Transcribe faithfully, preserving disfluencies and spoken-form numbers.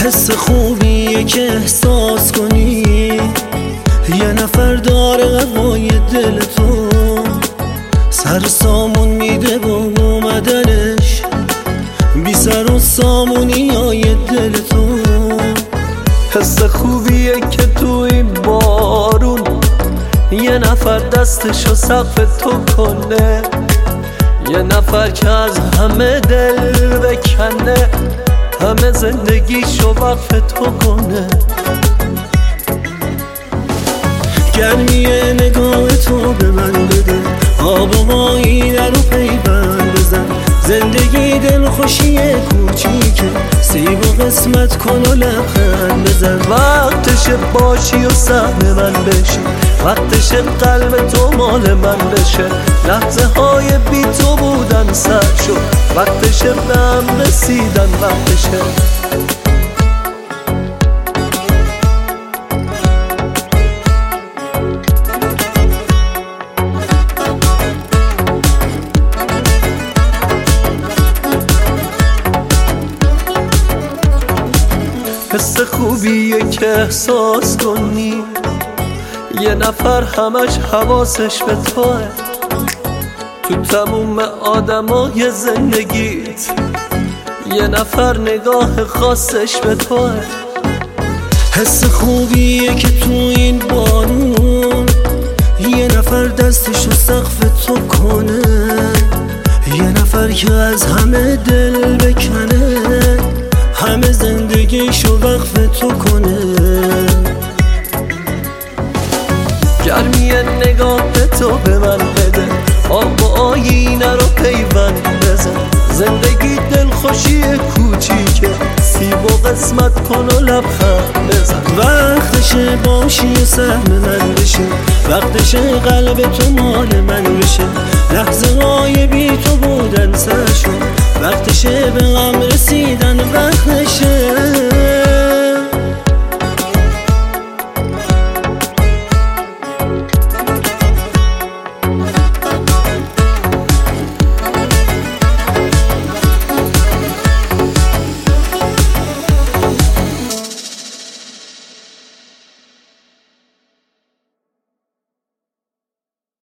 حس خوبیه که احساس کنی یه نفر داره هوای دل تو، سر سامون میده با اومدنش، بی سر و سامونی های دل تو. حس خوبیه که تو این بارون یه نفر دستشو سقف تو کنه، یه نفر که از همه دل بکنه، همه زندگیشو وقف تو کنه. گرمی نگاه تو به من بده، آب و آینه رو پیوند بزن، زندگی دل خوشی کوچیکه، سیب و قسمت کن و لبخند بزن. وقتش باشی و سهم من بشی، وقتش قلب تو مال من بشه، لحظه های بی تو بودن سر شد، وقتش به هم رسیدن وقتشه. حس خوبیه که احساس کنی یه نفر همش حواسش به توه، تو تموم آدمای زندگیت یه نفر نگاه خاصش به توه. حس خوبیه که تو این بارون یه نفر دستشو سقف تو کنه، یه نفر که از همه دل بکنه، همه زندگیشو وقف تو کنه. گرمی نگاه تو به من بده، آب و آینه رو پیوند بزن، زندگی دل خوشی کوچیکه، سیب و قسمت کن و لبخند بزن. وقتشه باشی و سهم من بشه، وقتشه قلب تو مال من بشه، لحظه های بی تو بودن سر شد، وقتشه به غم